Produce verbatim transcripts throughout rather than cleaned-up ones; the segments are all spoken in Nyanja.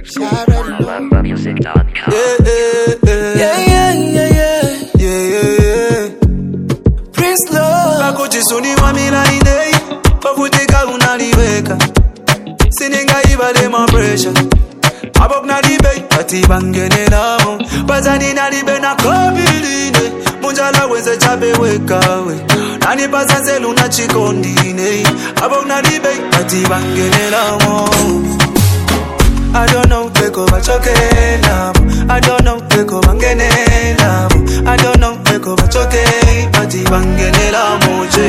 Lamba music dot com. Yeah, yeah, yeah, yeah, yeah, yeah, yeah, yeah. Prince Love. Bakujisuni wa milaine, bavutika unaliweka. Sininga ibale my pressure. Abok na libe, ati bangene namo. Bazani na libe na kobiline. Munjala weze chabe wekawe. Nani pasa luna chikondine. Abok na libe, ati bangene namo. I don't know, take over choke now. I don't know, take over bangene now. I don't know, take over choke, ati bangene la moje.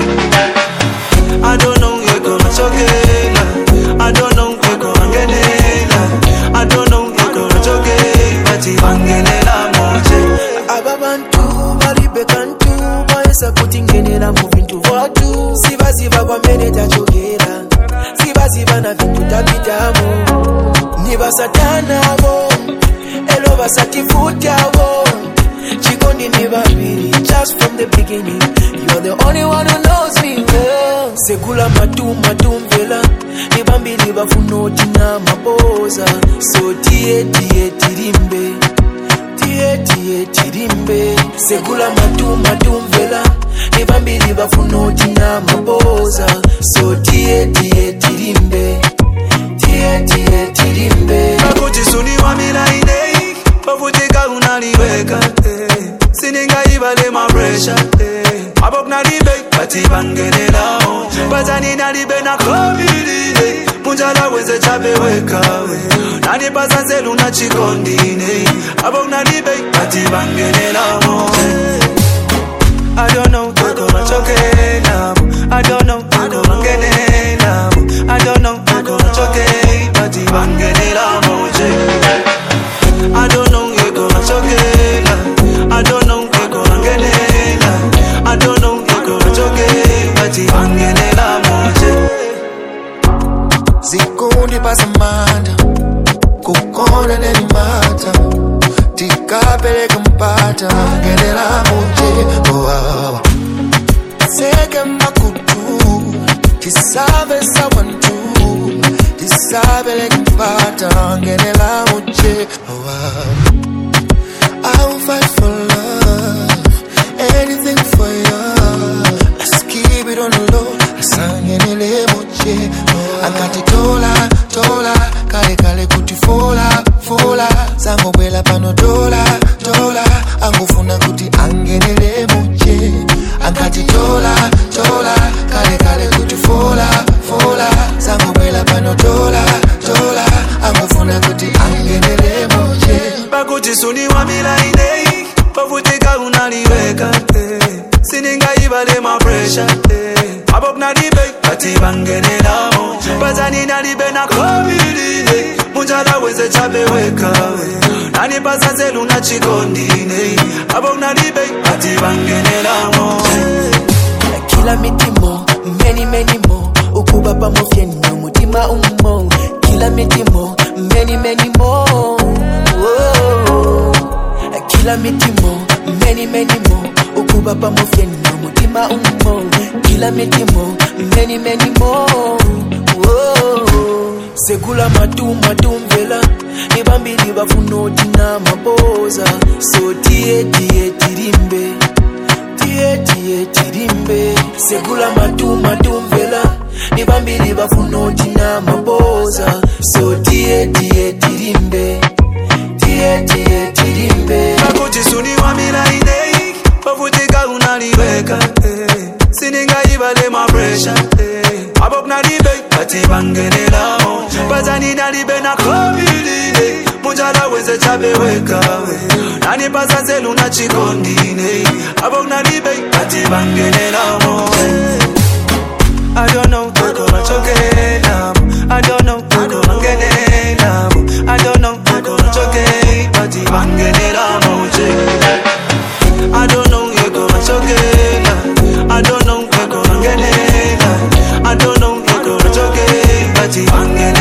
I don't know, take over choke now. I don't know, take over bangene now. I don't know, take over choke, ati bangene la moje. Ababantu, balibekantu, baesa kutingene la moving to watu. Siva siva kwa mene tachogera. Siva siva na vintu tabitamu. Niba satana wo, elo basati futa wo. Chikondi niba really, just from the beginning. You're the only one who knows me well. Sekula matu matu mvela, niba mbili bafuno tina maboza. So tie tie tirimbe, tie tie tirimbe. Sekula matu matu mvela, niba mbili bafuno tina maboza. So tie tie tirimbe. Tie tie tirimbe. Bakujisuni wa milaine, bavutika unaliweka. Sininga ibale my pressure. Abok na libe, ati bangene namo. Bazani na libe na kobiline. Munjala weze chabe wekawe. Nani pasa seluna chikondine. Abok na libe, ati bangene namo. I don't know, take over choke now. I don't know, take over bangene now. I don't know, take over choke, ati bangene la moje. I don't know, take over choke now. I don't know, take over bangene now. I don't know, take over choke, ati bangene la moje. Zikundi pasamanda, kukona neni mata. Tikapele kumpata, bangene la moje. Oh, oh. Seke makutu, tisave sawantu. Tisabele kumpata, bangene la moje. Oh, oh. I will fight for love, anything for you. Let's keep it on the low, asangene le moje. Oh, akati tola, tola, kale kale kuti fola, fola. Zango bwela pano dola, dola. Angufuna kuti angene le moje. Akati tola, tola, kale kale kuti fola, fola. Zango bwela pano dola, dola. Angufuna kuti angene le moje. Bakujisuni wa milaine, bavutika unaliweka. Sininga ibale my pressure. Abok na libe, ati bangene namo. Bazani na libe na kobiline. Munjala weze chabe wekawe. Nani pasa seluna chikondine. Abok na libe, ati bangene namo. Kila mitimo, many many more. Ukuba pa mofyeni, mutima umo. Kila mitimo, many many more. Whoa. Kila mitimo, many many more. Ukuba pa mofyeni, mutima umo. Kila mitimo, many many more. Whoa. Sekula matu matu mvela, nibambili bafuno tina maboza. So tie tie tirimbe, tie tie tirimbe. Sekula matu matu mvela, nibambili bafuno tina maboza. So tie tie tirimbe, tie tie tirimbe. Bakujisuni wa milaine, bavutika unaliweka. Sininga ibale my pressure. Abok na libe, ati bangene namo. Bazani na libe na kobiline. Munjala weze chabe wekawe. Nani pasa seluna chikondine. Abok na libe, ati bangene namo. I don't know, take over choke now. I don't know, take over bangene now. I don't know, take over choke, ati bangene la moje. I don't know, take over choke now. I don't know, take over bangene now. I don't know, take over choke, ati bangene.